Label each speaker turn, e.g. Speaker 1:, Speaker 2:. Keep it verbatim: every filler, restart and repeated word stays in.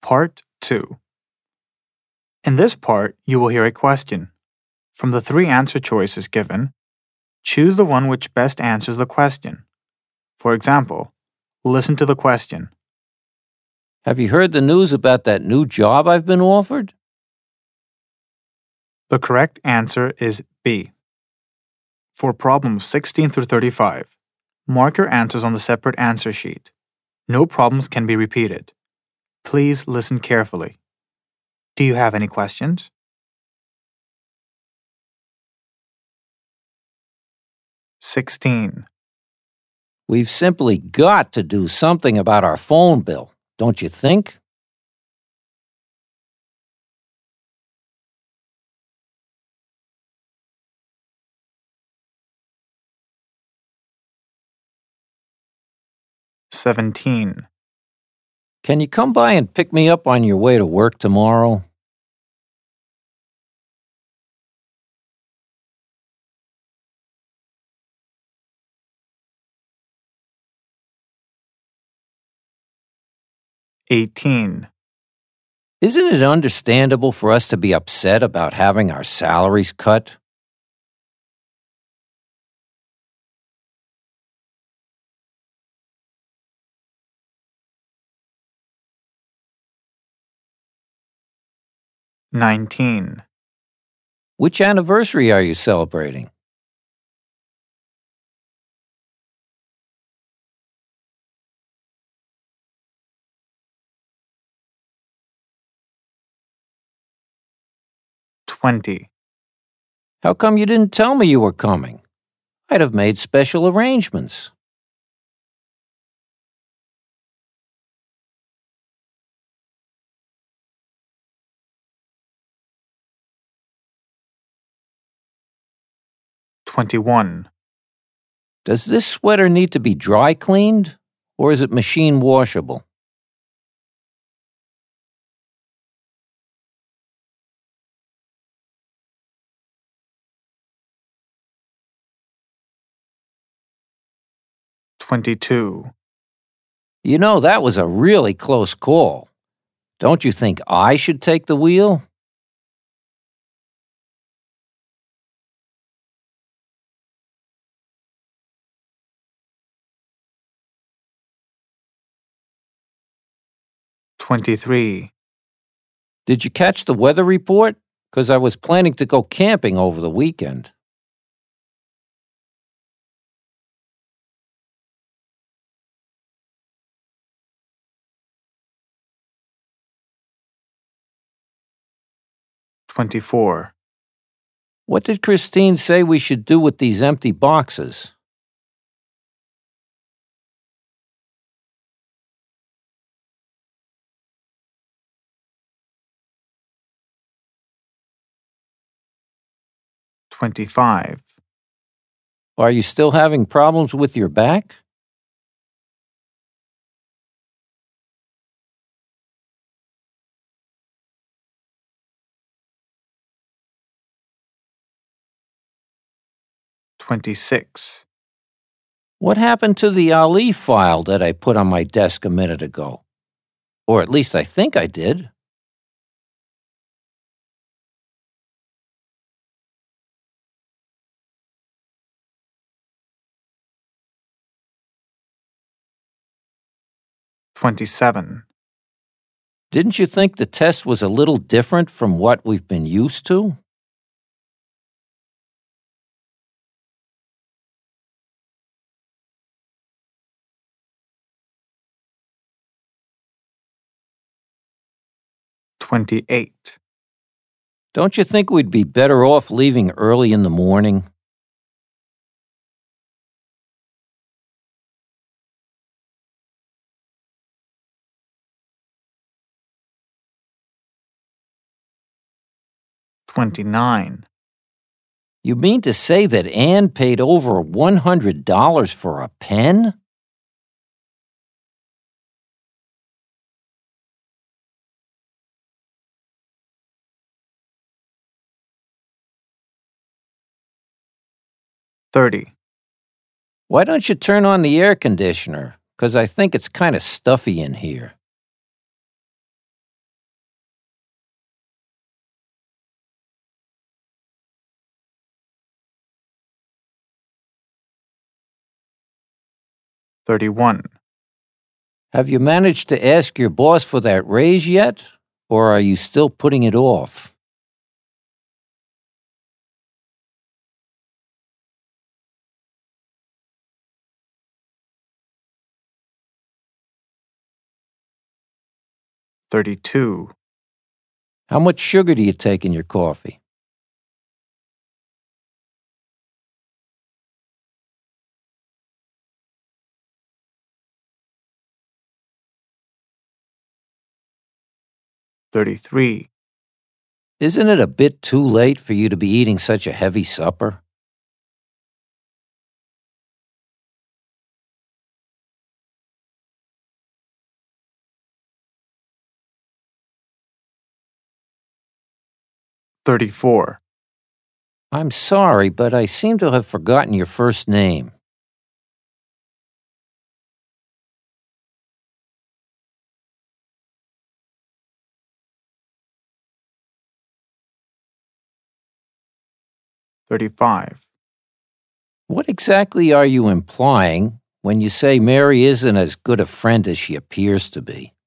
Speaker 1: Part two. In this part, you will hear a question. From the three answer choices given, choose the one which best answers the question. For example, listen to the question.
Speaker 2: Have you heard the news about that new job I've been offered?
Speaker 1: The correct answer is B. For problems sixteen through thirty-five, mark your answers on the separate answer sheet. No problems can be repeated. Please listen carefully. Do you have any questions? sixteen.
Speaker 2: We've simply got to do something about our phone bill, don't you think?
Speaker 1: seventeen.
Speaker 2: Can you come by and pick me up on your way to work tomorrow?
Speaker 1: eighteen.
Speaker 2: Isn't it understandable for us to be upset about having our salaries cut?
Speaker 1: nineteen.
Speaker 2: Which anniversary are you celebrating?
Speaker 1: twenty.
Speaker 2: How come you didn't tell me you were coming? I'd have made special arrangements.
Speaker 1: twenty-one.
Speaker 2: Does this sweater need to be dry cleaned, or is it machine washable?
Speaker 1: twenty-two.
Speaker 2: You know, that was a really close call. Don't you think I should take the wheel?
Speaker 1: twenty-three.
Speaker 2: Did you catch the weather report? 'Cause I was planning to go camping over the weekend.
Speaker 1: twenty-four.
Speaker 2: What did Christine say we should do with these empty boxes?
Speaker 1: twenty-five.
Speaker 2: Are you still having problems with your back?
Speaker 1: twenty-six.
Speaker 2: What happened to the Ali file that I put on my desk a minute ago? Or at least I think I did.
Speaker 1: twenty-seven.
Speaker 2: Didn't you think the test was a little different from what we've been used to?
Speaker 1: twenty-eight.
Speaker 2: Don't you think we'd be better off leaving early in the morning?
Speaker 1: twenty-nine.
Speaker 2: You mean to say that Anne paid over one hundred dollars for a pen?
Speaker 1: thirty.
Speaker 2: Why don't you turn on the air conditioner? 'Cause I think it's kind of stuffy in here.
Speaker 1: thirty-one.
Speaker 2: Have you managed to ask your boss for that raise yet, or are you still putting it off?
Speaker 1: thirty-two.
Speaker 2: How much sugar do you take in your coffee?
Speaker 1: thirty-three.
Speaker 2: Isn't it a bit too late for you to be eating such a heavy supper?
Speaker 1: thirty-four.
Speaker 2: I'm sorry, but I seem to have forgotten your first name.
Speaker 1: thirty-five.
Speaker 2: What exactly are you implying when you say Mary isn't as good a friend as she appears to be?